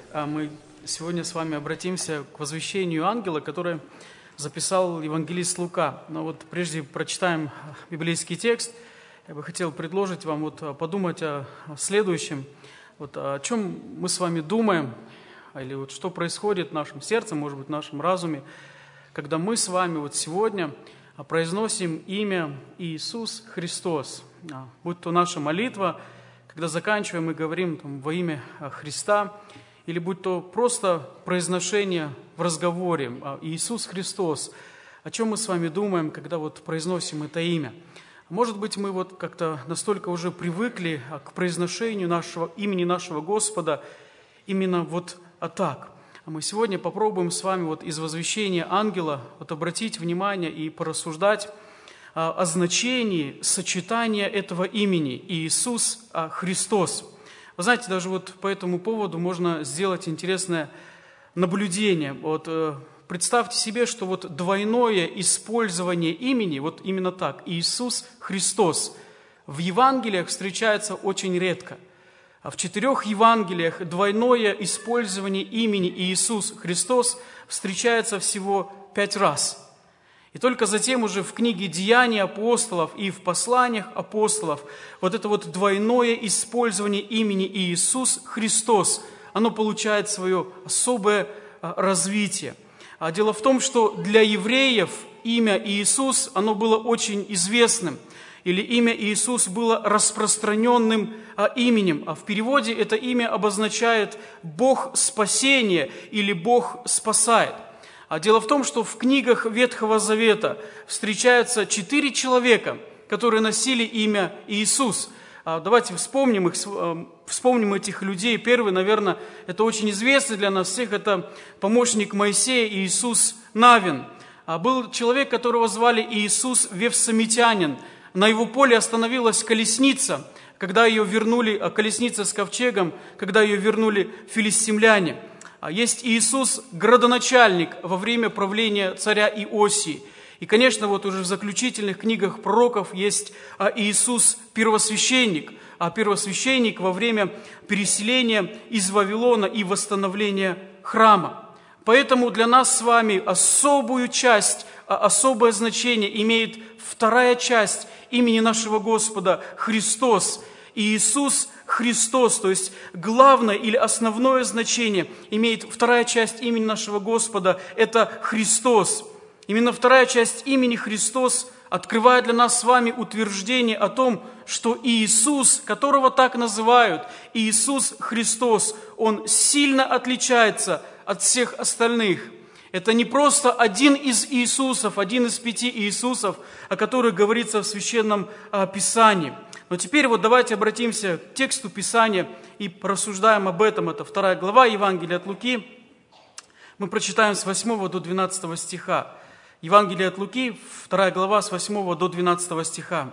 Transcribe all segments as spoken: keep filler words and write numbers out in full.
А мы сегодня с вами обратимся к возвещению ангела, которое записал евангелист Лука. Но вот прежде прочитаем библейский текст, я бы хотел предложить вам вот подумать о следующем, вот о чем мы с вами думаем, или вот что происходит в нашем сердце, может быть, в нашем разуме, когда мы с вами вот сегодня произносим имя Иисус Христос. Будь то наша молитва, когда заканчиваем, мы говорим там, во имя Христа, или будь то просто произношение в разговоре Иисус Христос. О чем мы с вами думаем, когда вот произносим это имя? Может быть, мы вот как-то настолько уже привыкли к произношению нашего имени нашего Господа именно вот а так. А мы сегодня попробуем с вами вот из возвещения ангела вот обратить внимание и порассуждать о, о значении сочетания этого имени Иисус Христос. Вы знаете, даже вот по этому поводу можно сделать интересное наблюдение. Вот э, представьте себе, что вот двойное использование имени, вот именно так, Иисус Христос, в Евангелиях встречается очень редко. А в четырех Евангелиях двойное использование имени Иисус Христос встречается всего пять раз. И только затем уже в книге «Деяний апостолов» и в посланиях апостолов вот это вот двойное использование имени Иисус Христос, оно получает свое особое развитие. А дело в том, что для евреев имя Иисус, оно было очень известным, или имя Иисус было распространенным именем, а в переводе это имя обозначает «Бог спасения» или «Бог спасает». А дело в том, что в книгах Ветхого Завета встречаются четыре человека, которые носили имя Иисус. Давайте вспомним их, вспомним этих людей. Первый, наверное, это очень известный для нас всех, это помощник Моисея Иисус Навин. Был человек, которого звали Иисус Вевсамитянин. На его поле остановилась колесница, когда ее вернули, колесница с ковчегом, когда ее вернули филистимляне. Есть Иисус градоначальник во время правления царя Иосии. И, конечно, вот уже в заключительных книгах пророков есть Иисус первосвященник, а первосвященник во время переселения из Вавилона и восстановления храма. Поэтому для нас с вами особую часть, особое значение имеет вторая часть имени нашего Господа Христос, Иисус Христос, то есть главное или основное значение имеет вторая часть имени нашего Господа, это Христос. Именно вторая часть имени Христос открывает для нас с вами утверждение о том, что Иисус, которого так называют, Иисус Христос, Он сильно отличается от всех остальных. Это не просто один из Иисусов, один из пяти Иисусов, о которых говорится в Священном Писании. Но теперь вот давайте обратимся к тексту Писания и порассуждаем об этом. Это вторая глава Евангелия от Луки. Мы прочитаем с восьмого до двенадцатого стиха. Евангелие от Луки, вторая глава, с восьмого до двенадцатого стиха.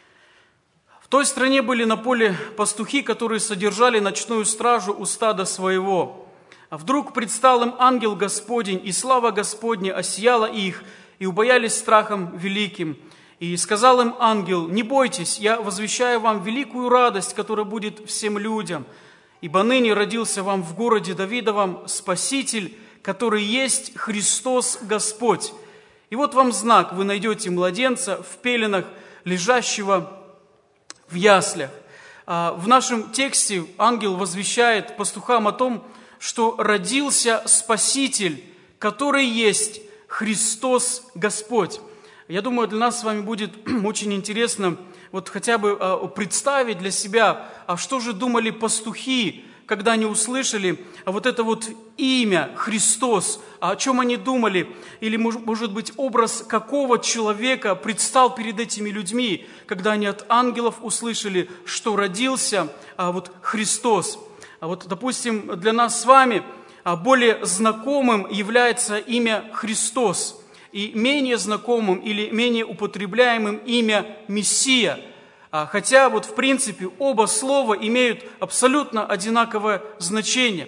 «В той стране были на поле пастухи, которые содержали ночную стражу у стада своего. А вдруг предстал им ангел Господень, и слава Господня осияла их, и убоялись страхом великим. И сказал им ангел: не бойтесь, я возвещаю вам великую радость, которая будет всем людям. Ибо ныне родился вам в городе Давидовом Спаситель, который есть Христос Господь. И вот вам знак: вы найдете младенца в пеленах, лежащего в яслях». В нашем тексте ангел возвещает пастухам о том, что родился Спаситель, который есть Христос Господь. Я думаю, для нас с вами будет очень интересно вот хотя бы представить для себя, а что же думали пастухи, когда они услышали вот это вот имя Христос, о чем они думали, или, может быть, образ какого человека предстал перед этими людьми, когда они от ангелов услышали, что родился вот Христос. А вот, допустим, для нас с вами более знакомым является имя Христос, и менее знакомым или менее употребляемым имя Мессия. Хотя вот в принципе оба слова имеют абсолютно одинаковое значение.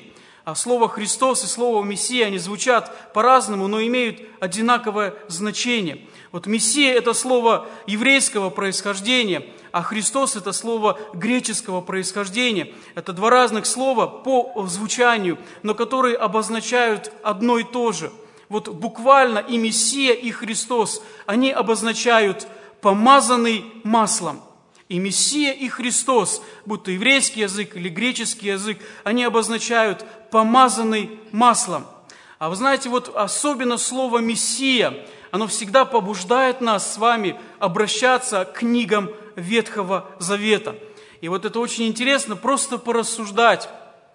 А слово «Христос» и слово «Мессия», они звучат по-разному, но имеют одинаковое значение. Вот «Мессия» – это слово еврейского происхождения, а «Христос» – это слово греческого происхождения. Это два разных слова по звучанию, но которые обозначают одно и то же. Вот буквально и Мессия, и Христос, они обозначают «помазанный маслом». И Мессия, и Христос, будь то еврейский язык или греческий язык, они обозначают «помазанный маслом». А вы знаете, вот особенно слово «Мессия», оно всегда побуждает нас с вами обращаться к книгам Ветхого Завета. И вот это очень интересно, просто порассуждать.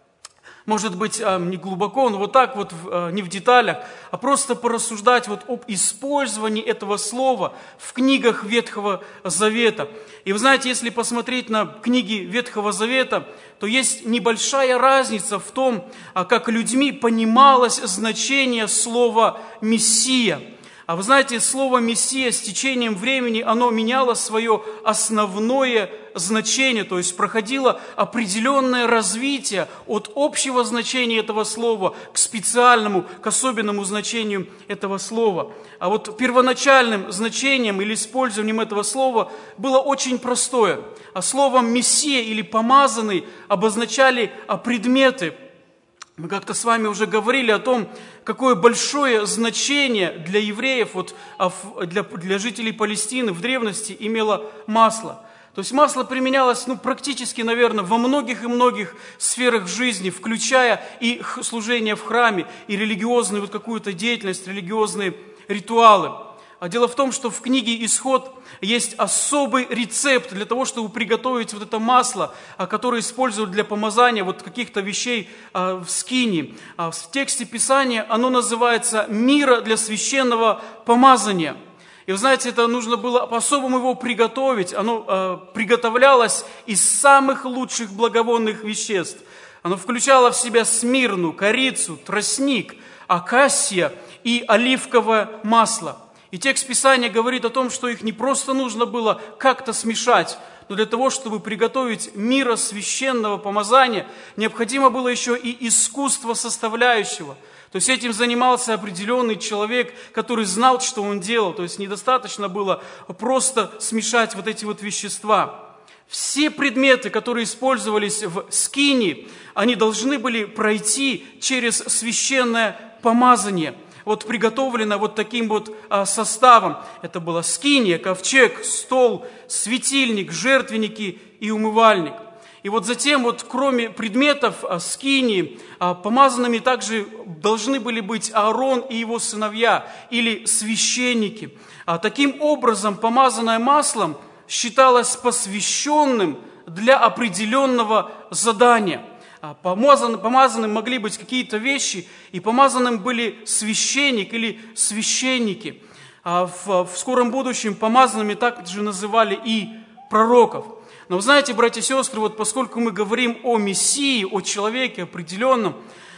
Может быть, не глубоко, но вот так вот, не в деталях, а просто порассуждать вот об использовании этого слова в книгах Ветхого Завета. И вы знаете, если посмотреть на книги Ветхого Завета, то есть небольшая разница в том, как людьми понималось значение слова «Мессия». А вы знаете, слово «Мессия» с течением времени, оно меняло свое основное значение, то есть проходило определенное развитие от общего значения этого слова к специальному, к особенному значению этого слова. А вот первоначальным значением или использованием этого слова было очень простое. А словом «Мессия» или «помазанный» обозначали предметы. Мы как-то с вами уже говорили о том, какое большое значение для евреев, вот, для, для жителей Палестины в древности имело масло. То есть масло применялось ну, практически, наверное, во многих и многих сферах жизни, включая и служение в храме, и религиозную вот какую-то деятельность, религиозные ритуалы. А дело в том, что в книге «Исход» есть особый рецепт для того, чтобы приготовить вот это масло, которое используют для помазания вот каких-то вещей в скинии. В тексте Писания оно называется «мира для священного помазания». И вы знаете, это нужно было по-особому его приготовить. Оно приготовлялось из самых лучших благовонных веществ. Оно включало в себя смирну, корицу, тростник, акасия и оливковое масло. И текст Писания говорит о том, что их не просто нужно было как-то смешать, но для того, чтобы приготовить мира священного помазания, необходимо было еще и искусство составляющего. То есть этим занимался определенный человек, который знал, что он делал. То есть недостаточно было просто смешать вот эти вот вещества. Все предметы, которые использовались в скинии, они должны были пройти через священное помазание. Вот приготовлено вот таким вот а, составом. Это была скиния, ковчег, стол, светильник, жертвенники и умывальник. И вот затем, вот кроме предметов а, скинии, а, помазанными также должны были быть Аарон и его сыновья, или священники. А, таким образом, помазанное маслом считалось посвященным для определенного задания. Помазанным, помазанным могли быть какие-то вещи, и помазанным были священник или священники. А в, в скором будущем помазанными также называли и пророков. Но вы знаете, братья и сестры, вот поскольку мы говорим о Мессии, о человеке определенном,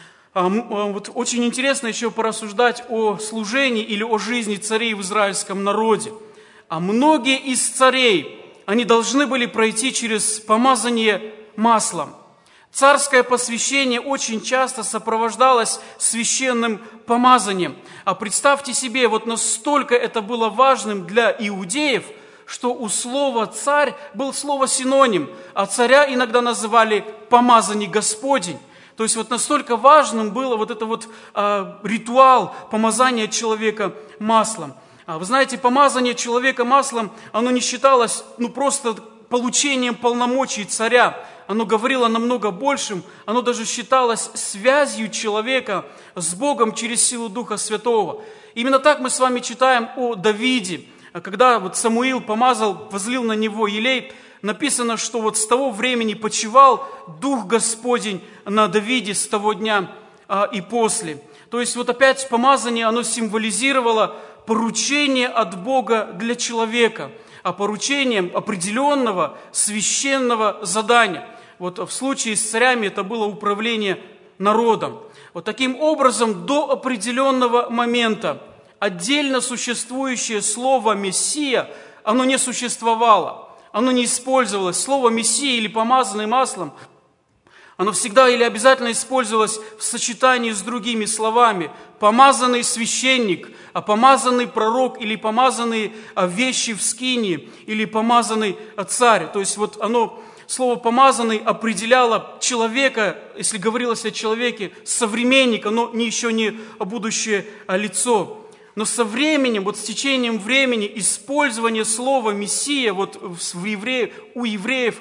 вот очень интересно еще порассуждать о служении или о жизни царей в израильском народе. А многие из царей, они должны были пройти через помазание маслом. Царское посвящение очень часто сопровождалось священным помазанием. А представьте себе, вот настолько это было важным для иудеев, что у слова «царь» был слово синоним, а царя иногда называли «помазанник Господень». То есть вот настолько важным было вот это вот а, ритуал помазания человека маслом. А, вы знаете, помазание человека маслом, оно не считалось ну, просто получением полномочий царя. Оно говорило намного большим, оно даже считалось связью человека с Богом через силу Духа Святого. Именно так мы с вами читаем о Давиде. Когда вот Самуил помазал, возлил на него елей, написано, что вот с того времени почивал Дух Господень на Давиде с того дня а, и после. То есть вот опять помазание, оно символизировало поручение от Бога для человека, а поручением определенного священного задания. Вот в случае с царями это было управление народом. Вот таким образом до определенного момента отдельно существующее слово «Мессия», оно не существовало, оно не использовалось. Слово «Мессия» или «помазанный маслом», Оно всегда или обязательно использовалось в сочетании с другими словами. Помазанный священник, а помазанный пророк или помазанные вещи в скинии, или помазанный царь. То есть вот оно, слово «помазанный» определяло человека, если говорилось о человеке, современника, но не, еще не будущее лицо. Но со временем, вот с течением времени, использование слова «мессия» вот в евреев, у евреев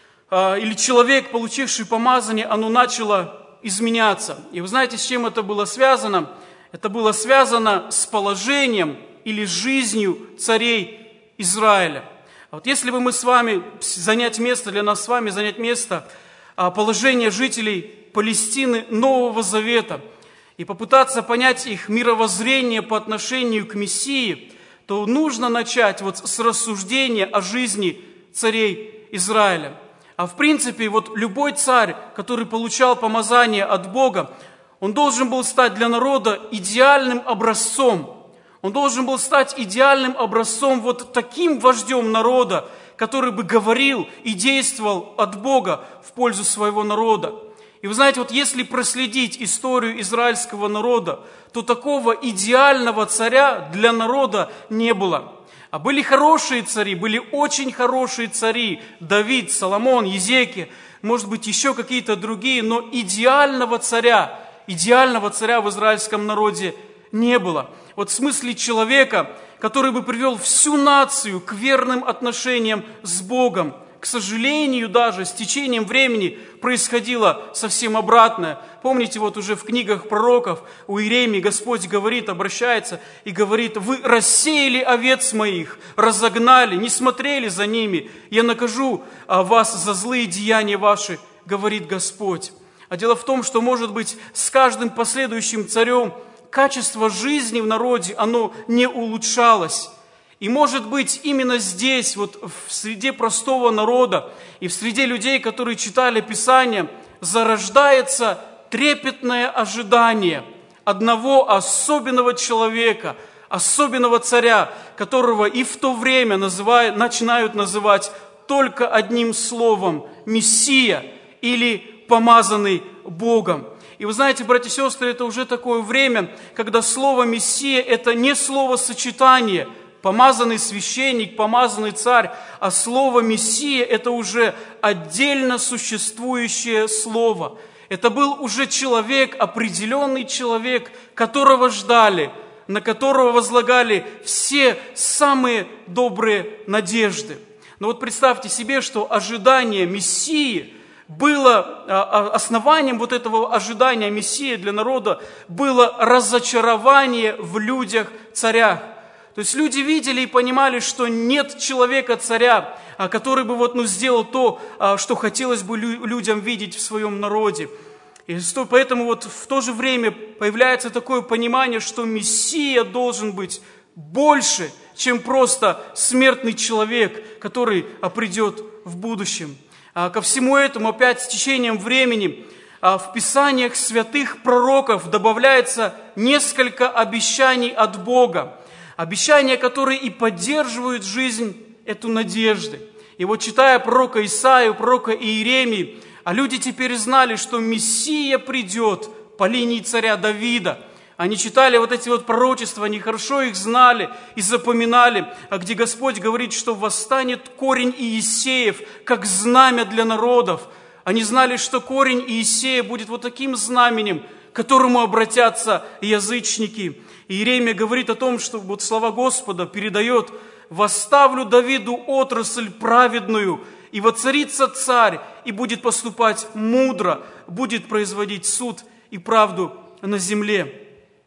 или человек, получивший помазание, оно начало изменяться. И вы знаете, с чем это было связано? Это было связано с положением или жизнью царей Израиля. Вот если бы мы с вами занять место, для нас с вами занять место положения жителей Палестины Нового Завета и попытаться понять их мировоззрение по отношению к Мессии, то нужно начать вот с рассуждения о жизни царей Израиля. А в принципе, вот любой царь, который получал помазание от Бога, он должен был стать для народа идеальным образцом. Он должен был стать идеальным образцом, вот таким вождем народа, который бы говорил и действовал от Бога в пользу своего народа. И вы знаете, вот если проследить историю израильского народа, то такого идеального царя для народа не было. А были хорошие цари, были очень хорошие цари. Давид, Соломон, Езекия, может быть, еще какие-то другие. Но идеального царя, идеального царя в израильском народе не было. Вот в смысле человека, который бы привел всю нацию к верным отношениям с Богом. К сожалению, даже с течением времени происходило совсем обратное. Помните, вот уже в книгах пророков у Иеремии Господь говорит, обращается и говорит: «Вы рассеяли овец моих, разогнали, не смотрели за ними. Я накажу вас за злые деяния ваши, говорит Господь». А дело в том, что, может быть, с каждым последующим царем качество жизни в народе, оно не улучшалось. И, может быть, именно здесь, вот в среде простого народа и в среде людей, которые читали Писание, зарождается трепетное ожидание одного особенного человека, особенного царя, которого и в то время называют, начинают называть только одним словом – Мессия или помазанный Богом. И вы знаете, братья и сестры, это уже такое время, когда слово «Мессия» – это не словосочетание – помазанный священник, помазанный царь, а слово «Мессия» – это уже отдельно существующее слово. Это был уже человек, определенный человек, которого ждали, на которого возлагали все самые добрые надежды. Но вот представьте себе, что ожидание Мессии было, основанием вот этого ожидания Мессии для народа было разочарование в людях-царях. То есть люди видели и понимали, что нет человека-царя, который бы вот, ну, сделал то, что хотелось бы людям видеть в своем народе. И поэтому вот в то же время появляется такое понимание, что Мессия должен быть больше, чем просто смертный человек, который придет в будущем. Ко всему этому опять с течением времени в Писаниях святых пророков добавляется несколько обещаний от Бога. Обещания, которые и поддерживают жизнь эту надежды. И вот читая пророка Исаию, пророка Иеремии, а люди теперь знали, что Мессия придет по линии царя Давида. Они читали вот эти вот пророчества, они хорошо их знали и запоминали, а где Господь говорит, что восстанет корень Иессеев, как знамя для народов. Они знали, что корень Иессея будет вот таким знаменем, к которому обратятся язычники. И Иеремия говорит о том, что вот слова Господа передает: «Восставлю Давиду отрасль праведную, и воцарится царь, и будет поступать мудро, будет производить суд и правду на земле».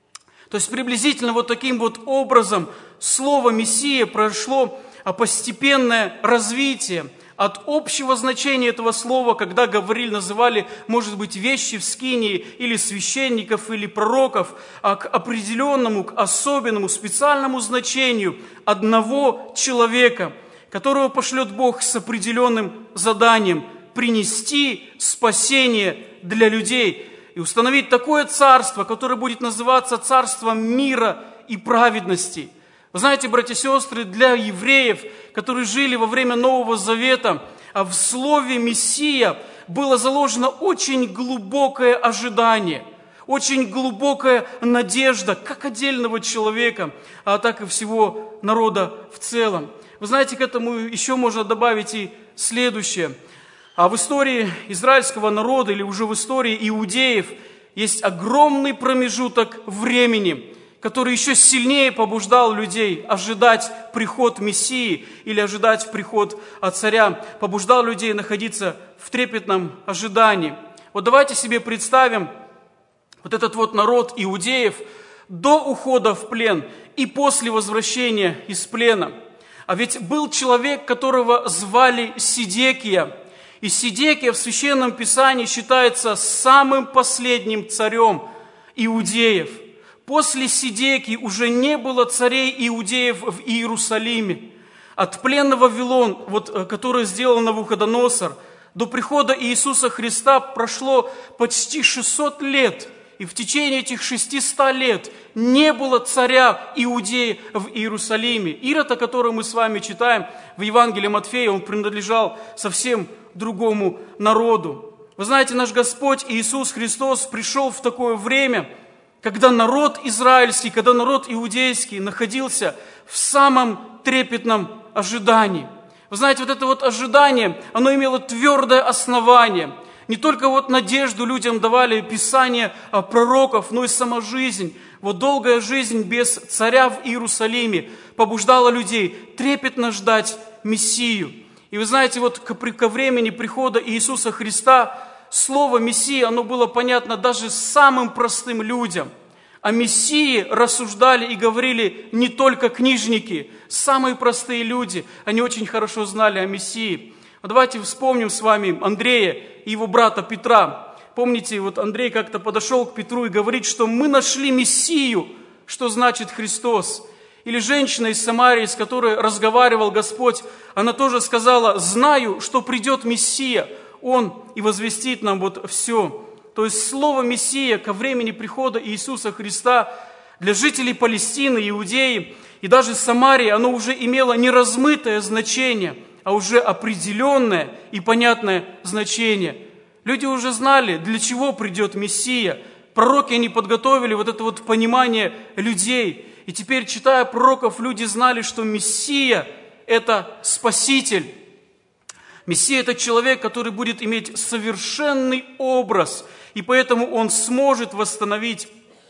То есть приблизительно вот таким вот образом слово «Мессия» прошло постепенное развитие от общего значения этого слова, когда говорили, называли, может быть, вещи в скинии или священников, или пророков, а к определенному, к особенному, специальному значению одного человека, которого пошлет Бог с определенным заданием – принести спасение для людей и установить такое царство, которое будет называться царством мира и праведности. Вы знаете, братья и сестры, для евреев, которые жили во время Нового Завета, в слове «Мессия» было заложено очень глубокое ожидание, очень глубокая надежда как отдельного человека, а так и всего народа в целом. Вы знаете, к этому еще можно добавить и следующее. А в истории израильского народа или уже в истории иудеев есть огромный промежуток времени, который еще сильнее побуждал людей ожидать приход Мессии или ожидать приход царя, побуждал людей находиться в трепетном ожидании. Вот давайте себе представим вот этот вот народ иудеев до ухода в плен и после возвращения из плена. А ведь был человек, которого звали Сидекия. И Сидекия в Священном Писании считается самым последним царем иудеев. После Сидекии уже не было царей иудеев в Иерусалиме. От плена в Вавилон, вот, который сделал Навуходоносор, до прихода Иисуса Христа прошло почти шестьсот лет. И в течение этих шестисот лет не было царя Иудеи в Иерусалиме. Ирод, о котором мы с вами читаем в Евангелии Матфея, он принадлежал совсем другому народу. Вы знаете, наш Господь Иисус Христос пришел в такое время, когда народ израильский, когда народ иудейский находился в самом трепетном ожидании. Вы знаете, вот это вот ожидание, оно имело твердое основание. Не только вот надежду людям давали Писания пророков, но и сама жизнь. Вот долгая жизнь без царя в Иерусалиме побуждала людей трепетно ждать Мессию. И вы знаете, вот ко времени прихода Иисуса Христа слово Мессия, оно было понятно даже самым простым людям. О Мессии рассуждали и говорили не только книжники, самые простые люди, они очень хорошо знали о Мессии. Давайте вспомним с вами Андрея и его брата Петра. Помните, вот Андрей как-то подошел к Петру и говорит, что мы нашли Мессию, что значит Христос. Или женщина из Самарии, с которой разговаривал Господь, она тоже сказала: знаю, что придет Мессия, Он и возвестит нам вот все. То есть слово Мессия ко времени прихода Иисуса Христа для жителей Палестины, Иудеи и даже Самарии, оно уже имело не размытое значение, а уже определенное и понятное значение. Люди уже знали, для чего придет Мессия. Пророки, они подготовили вот это вот понимание людей. И теперь, читая пророков, люди знали, что Мессия – это Спаситель. Мессия – это человек, который будет иметь совершенный образ, и поэтому он сможет восстановить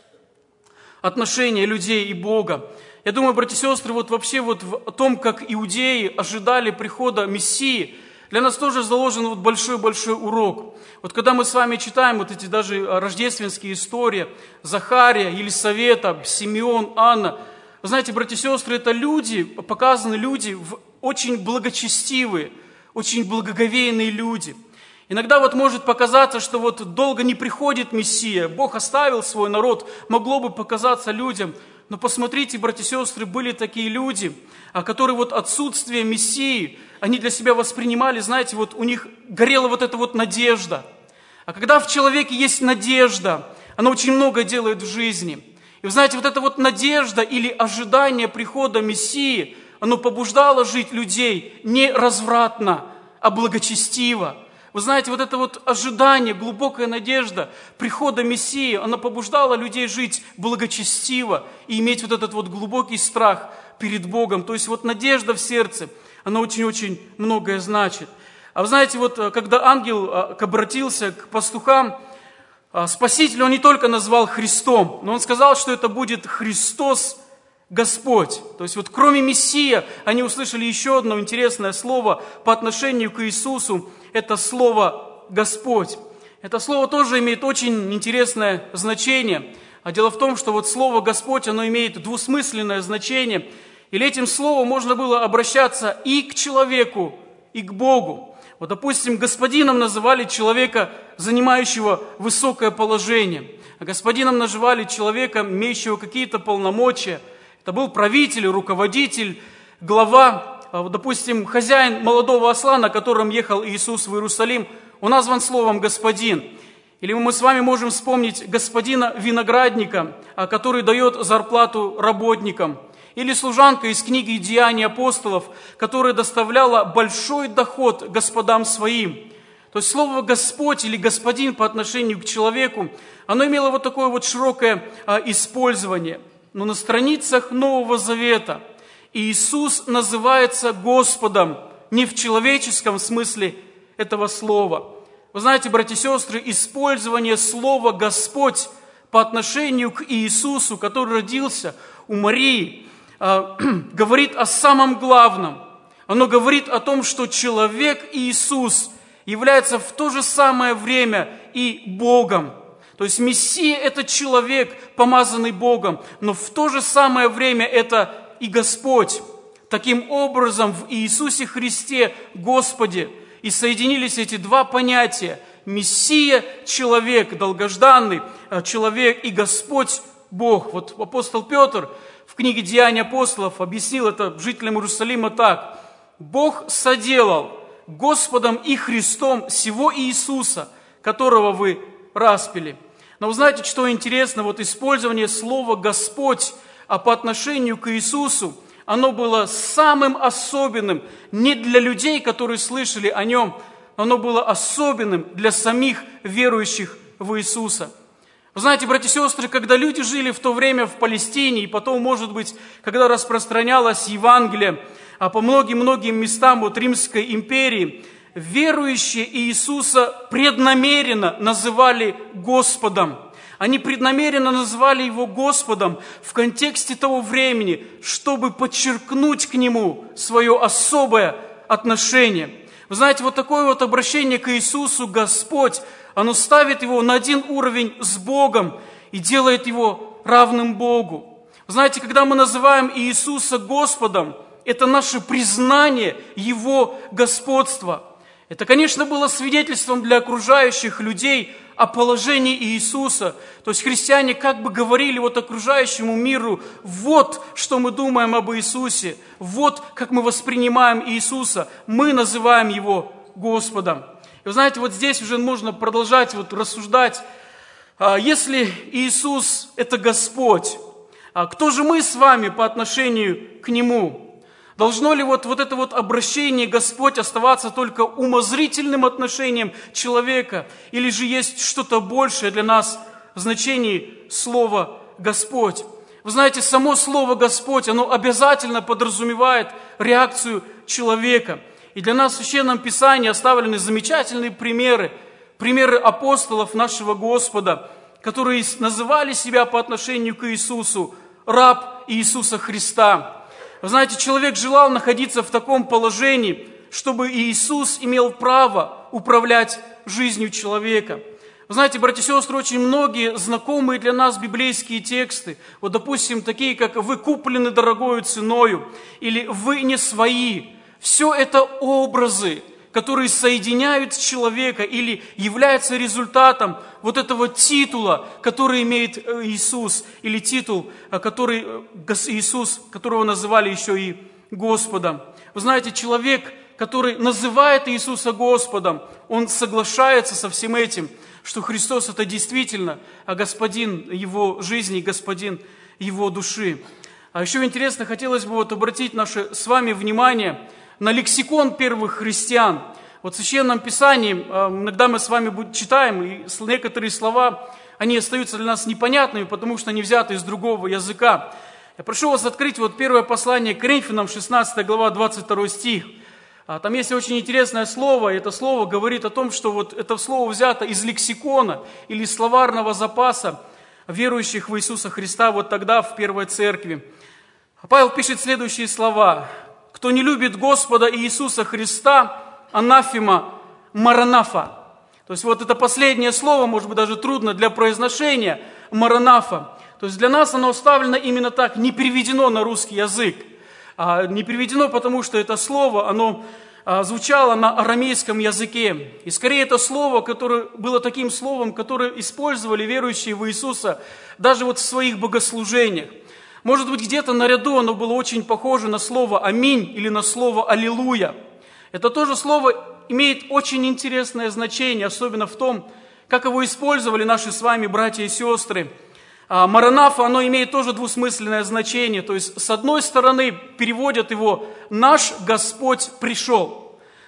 отношения людей и Бога. Я думаю, братья и сестры, вот вообще вот в том, как иудеи ожидали прихода Мессии, для нас тоже заложен вот большой-большой урок. Вот когда мы с вами читаем вот эти даже рождественские истории, Захария, Елисавета, Симеон, Анна, вы знаете, братья и сестры, это люди, показаны люди, очень благочестивые, очень благоговейные люди. Иногда вот может показаться, что вот долго не приходит Мессия, Бог оставил свой народ, могло бы показаться людям. Но посмотрите, братья и сестры, были такие люди, которые вот отсутствие Мессии, они для себя воспринимали, знаете, вот у них горела вот эта вот надежда. А когда в человеке есть надежда, она очень много делает в жизни. И вы знаете, вот эта вот надежда или ожидание прихода Мессии, оно побуждало жить людей не развратно, а благочестиво. Вы знаете, вот это вот ожидание, глубокая надежда прихода Мессии, она побуждала людей жить благочестиво и иметь вот этот вот глубокий страх перед Богом. То есть вот надежда в сердце, она очень-очень многое значит. А вы знаете, вот когда ангел обратился к пастухам, Спасителя он не только назвал Христом, но он сказал, что это будет Христос Господь. То есть вот кроме Мессия, они услышали еще одно интересное слово по отношению к Иисусу. Это слово «Господь». Это слово тоже имеет очень интересное значение. А дело в том, что вот слово «Господь», оно имеет двусмысленное значение. Или этим словом можно было обращаться и к человеку, и к Богу. Вот, допустим, господином называли человека, занимающего высокое положение. А господином называли человека, имеющего какие-то полномочия. Это был правитель, руководитель, глава. Допустим, хозяин молодого осла, на котором ехал Иисус в Иерусалим, он назван словом «господин». Или мы с вами можем вспомнить господина виноградника, который дает зарплату работникам. Или служанка из книги «Деяния апостолов», которая доставляла большой доход господам своим. То есть слово «Господь» или «Господин» по отношению к человеку, оно имело вот такое вот широкое а, использование. Но на страницах Нового Завета Иисус называется Господом не в человеческом смысле этого слова. Вы знаете, братья и сестры, использование слова «Господь» по отношению к Иисусу, который родился у Марии, э, говорит о самом главном. Оно говорит о том, что человек Иисус является в то же самое время и Богом. То есть Мессия – это человек, помазанный Богом, но в то же самое время это и Господь. Таким образом, в Иисусе Христе, Господе, и соединились эти два понятия – Мессия – человек, долгожданный человек, и Господь – Бог. Вот апостол Петр в книге «Деяния апостолов» объяснил это жителям Иерусалима так. «Бог соделал Господом и Христом сего Иисуса, которого вы распяли». Но вы знаете, что интересно? Вот использование слова «Господь», а по отношению к Иисусу, оно было самым особенным не для людей, которые слышали о Нем, оно было особенным для самих верующих в Иисуса. Вы знаете, братья и сестры, когда люди жили в то время в Палестине, и потом, может быть, когда распространялось Евангелие, а по многим-многим местам от Римской империи, верующие Иисуса преднамеренно называли Господом. Они преднамеренно называли Его Господом в контексте того времени, чтобы подчеркнуть к Нему свое особое отношение. Вы знаете, вот такое вот обращение к Иисусу, Господь, оно ставит Его на один уровень с Богом и делает Его равным Богу. Вы знаете, когда мы называем Иисуса Господом, это наше признание Его господства. Это, конечно, было свидетельством для окружающих людей о положении Иисуса. То есть христиане как бы говорили вот окружающему миру: вот что мы думаем об Иисусе, вот как мы воспринимаем Иисуса, мы называем Его Господом. И вы знаете, вот здесь уже можно продолжать вот рассуждать, если Иисус – это Господь, кто же мы с вами по отношению к Нему? Должно ли вот, вот это вот обращение «Господь» оставаться только умозрительным отношением человека? Или же есть что-то большее для нас в значении слова «Господь»? Вы знаете, само слово «Господь», оно обязательно подразумевает реакцию человека. И для нас в Священном Писании оставлены замечательные примеры, примеры апостолов нашего Господа, которые называли себя по отношению к Иисусу «раб Иисуса Христа». Вы знаете, человек желал находиться в таком положении, чтобы Иисус имел право управлять жизнью человека. Вы знаете, братья и сестры, очень многие знакомые для нас библейские тексты, вот, допустим, такие, как «вы куплены дорогою ценою» или «вы не свои», все это образы, которые соединяют человека или являются результатом вот этого титула, который имеет Иисус, или титул, который Иисус, которого называли еще и Господом. Вы знаете, человек, который называет Иисуса Господом, он соглашается со всем этим, что Христос – это действительно Господин его жизни, Господин его души. А еще интересно, хотелось бы вот обратить наше с вами внимание на лексикон первых христиан. Вот в Священном Писании иногда мы с вами читаем, и некоторые слова, они остаются для нас непонятными, потому что они взяты из другого языка. Я прошу вас открыть вот первое послание к Коринфянам, шестнадцатая глава, двадцать второй стих. Там есть очень интересное слово, и это слово говорит о том, что вот это слово взято из лексикона или словарного запаса верующих в Иисуса Христа вот тогда в Первой Церкви. Павел пишет следующие слова: «Кто не любит Господа Иисуса Христа, анафема маранафа». То есть вот это последнее слово, может быть, даже трудно для произношения, маранафа. То есть для нас оно оставлено именно так, не переведено на русский язык. А не переведено, потому что это слово, оно а, звучало на арамейском языке. И скорее это слово, которое было таким словом, которое использовали верующие в Иисуса даже вот в своих богослужениях. Может быть, где-то наряду оно было очень похоже на слово «аминь» или на слово «аллилуйя». Это тоже слово имеет очень интересное значение, особенно в том, как его использовали наши с вами братья и сестры. А маранафа, оно имеет тоже двусмысленное значение. То есть, с одной стороны, переводят его «наш Господь пришел».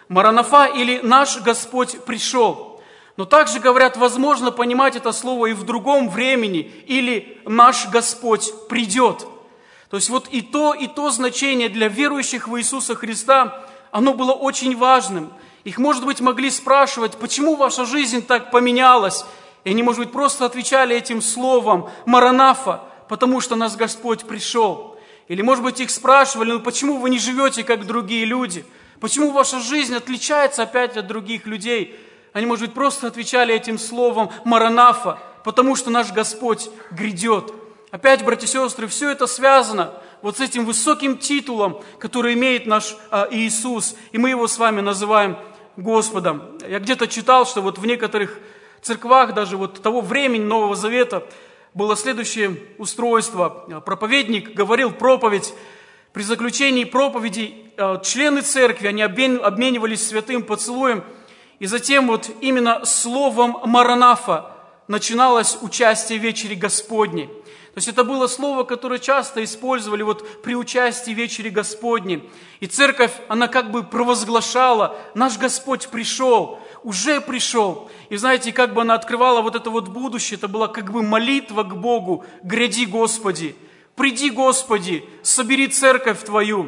Маранафа или «Наш Господь пришел». Но также говорят, возможно понимать это слово и в другом времени, или «Наш Господь придет». То есть вот и то, и то значение для верующих в Иисуса Христа, оно было очень важным. Их, может быть, могли спрашивать, почему ваша жизнь так поменялась? И они, может быть, просто отвечали этим словом «Маранафа», потому что наш Господь пришел. Или, может быть, их спрашивали, ну почему вы не живете, как другие люди? Почему ваша жизнь отличается опять от других людей? Они, может быть, просто отвечали этим словом «Маранафа», потому что наш Господь грядет. Опять, братья и сестры, все это связано вот с этим высоким титулом, который имеет наш а, Иисус, и мы его с вами называем Господом. Я где-то читал, что вот в некоторых церквах даже вот того времени Нового Завета было следующее устройство. Проповедник говорил проповедь. При заключении проповеди члены церкви, они обменивались святым поцелуем, и затем вот именно словом «Маранафа» начиналось участие в вечере Господней. То есть это было слово, которое часто использовали вот при участии в вечере Господней. И церковь, она как бы провозглашала: наш Господь пришел, уже пришел. И знаете, как бы она открывала вот это вот будущее, это была как бы молитва к Богу: гряди, Господи, приди, Господи, собери церковь Твою,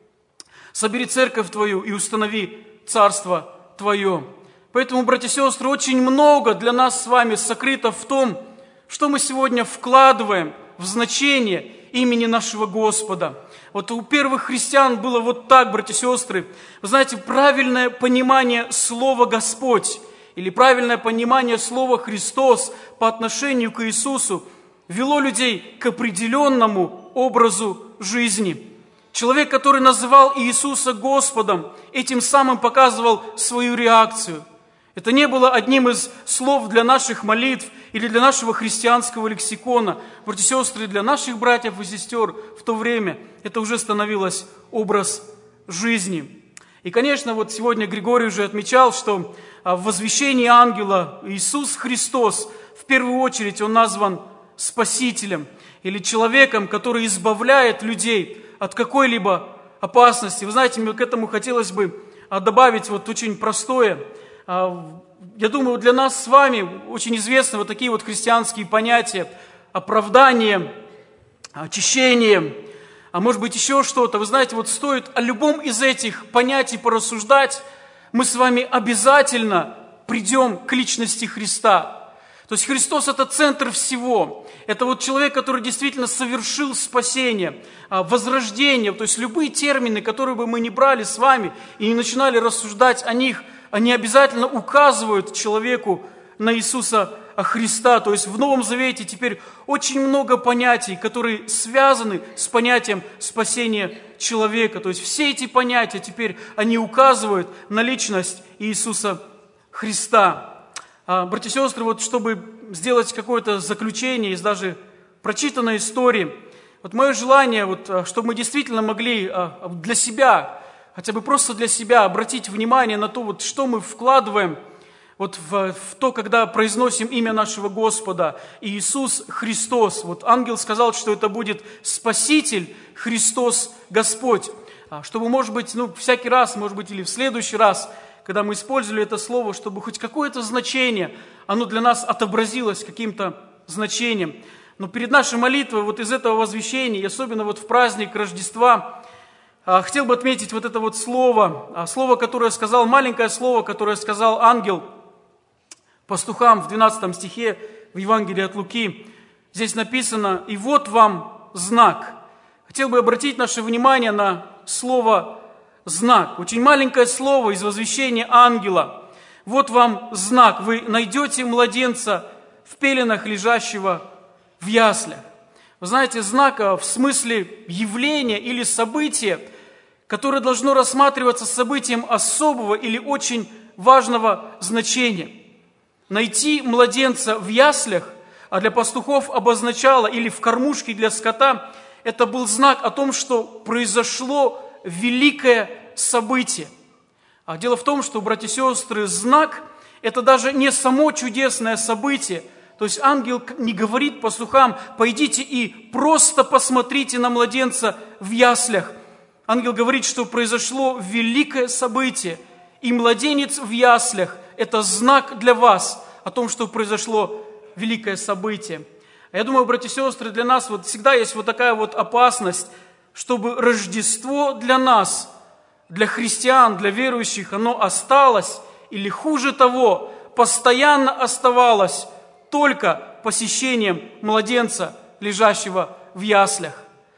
собери церковь Твою и установи царство Твое. Поэтому, братья и сестры, очень много для нас с вами сокрыто в том, что мы сегодня вкладываем в значение имени нашего Господа. Вот у первых христиан было вот так, братья и сестры. Вы знаете, правильное понимание слова «Господь» или правильное понимание слова «Христос» по отношению к Иисусу вело людей к определенному образу жизни. Человек, который называл Иисуса Господом, этим самым показывал свою реакцию. Это не было одним из слов для наших молитв или для нашего христианского лексикона. Братья и сестры, для наших братьев и сестер в то время это уже становилось образ жизни. И, конечно, вот сегодня Григорий уже отмечал, что в возвещении ангела Иисус Христос, в первую очередь, Он назван Спасителем или человеком, который избавляет людей от какой-либо опасности. Вы знаете, мне к этому хотелось бы добавить вот очень простое. Я думаю, для нас с вами очень известны вот такие вот христианские понятия: оправдание, очищение, а может быть еще что-то. Вы знаете, вот стоит о любом из этих понятий порассуждать, мы с вами обязательно придем к личности Христа. То есть Христос – это центр всего. Это вот человек, который действительно совершил спасение, возрождение. То есть любые термины, которые бы мы ни брали с вами и не начинали рассуждать о них, они обязательно указывают человеку на Иисуса Христа. То есть в Новом Завете теперь очень много понятий, которые связаны с понятием спасения человека. То есть все эти понятия теперь, они указывают на личность Иисуса Христа. Братья и сестры, вот чтобы сделать какое-то заключение из даже прочитанной истории, вот мое желание, вот, чтобы мы действительно могли для себя, хотя бы просто для себя обратить внимание на то, вот, что мы вкладываем вот в, в то, когда произносим имя нашего Господа, Иисус Христос. Вот ангел сказал, что это будет Спаситель Христос Господь. Чтобы, может быть, ну, всякий раз, может быть, или в следующий раз, когда мы использовали это слово, чтобы хоть какое-то значение, оно для нас отобразилось каким-то значением. Но перед нашей молитвой вот из этого возвещения, и особенно вот в праздник Рождества, хотел бы отметить вот это вот слово, слово, которое сказал, маленькое слово, которое сказал ангел пастухам в двенадцатом стихе в Евангелии от Луки. Здесь написано: «И вот вам знак». Хотел бы обратить наше внимание на слово «знак». Очень маленькое слово из возвещения ангела. «Вот вам знак. Вы найдете младенца в пеленах, лежащего в яслях». Вы знаете, знак в смысле явления или события, которое должно рассматриваться событием особого или очень важного значения. Найти младенца в яслях, а для пастухов обозначало, или в кормушке для скота, это был знак о том, что произошло великое событие. А дело в том, что, братья и сестры, знак – это даже не само чудесное событие. То есть ангел не говорит пастухам: пойдите и просто посмотрите на младенца в яслях. Ангел говорит, что произошло великое событие. И младенец в яслях – это знак для вас о том, что произошло великое событие. Я думаю, братья и сестры, для нас вот всегда есть вот такая вот опасность, чтобы Рождество для нас, для христиан, для верующих, оно осталось, или хуже того, постоянно оставалось только посещением младенца, лежащего в яслях.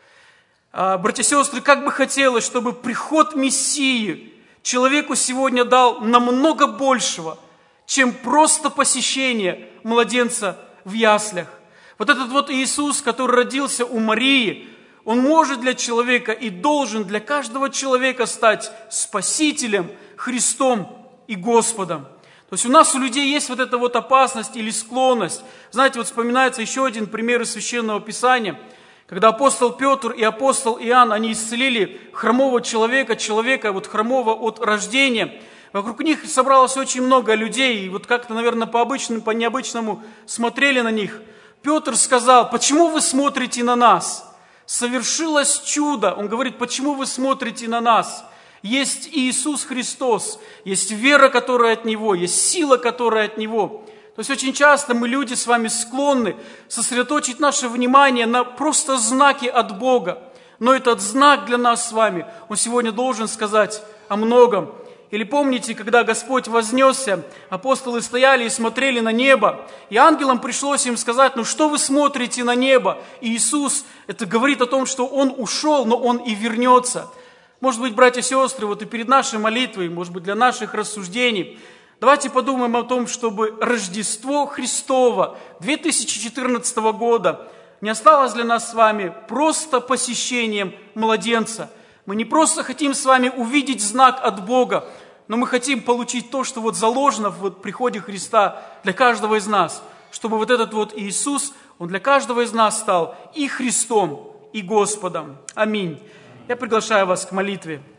Братья и сестры, как бы хотелось, чтобы приход Мессии человеку сегодня дал намного большего, чем просто посещение младенца в яслях. Вот этот вот Иисус, который родился у Марии, Он может для человека и должен для каждого человека стать Спасителем, Христом и Господом. То есть у нас, у людей есть вот эта вот опасность или склонность. Знаете, вот вспоминается еще один пример из Священного Писания, когда апостол Петр и апостол Иоанн, они исцелили хромого человека, человека вот хромого от рождения. Вокруг них собралось очень много людей, и вот как-то, наверное, по-обычному, по-необычному смотрели на них. Петр сказал: почему вы смотрите на нас? Совершилось чудо. Он говорит: почему вы смотрите на нас? Есть Иисус Христос, есть вера, которая от Него, есть сила, которая от Него. То есть очень часто мы, люди, с вами склонны сосредоточить наше внимание на просто знаке от Бога. Но этот знак для нас с вами, он сегодня должен сказать о многом. Или помните, когда Господь вознесся, апостолы стояли и смотрели на небо, и ангелам пришлось им сказать: ну что вы смотрите на небо? И Иисус, это говорит о том, что Он ушел, но Он и вернется. Может быть, братья и сестры, вот и перед нашей молитвой, может быть, для наших рассуждений, давайте подумаем о том, чтобы Рождество Христово две тысячи четырнадцатого года не осталось для нас с вами просто посещением младенца. Мы не просто хотим с вами увидеть знак от Бога, но мы хотим получить то, что вот заложено в вот приходе Христа для каждого из нас, чтобы вот этот вот Иисус, Он для каждого из нас стал и Христом, и Господом. Аминь. Я приглашаю вас к молитве.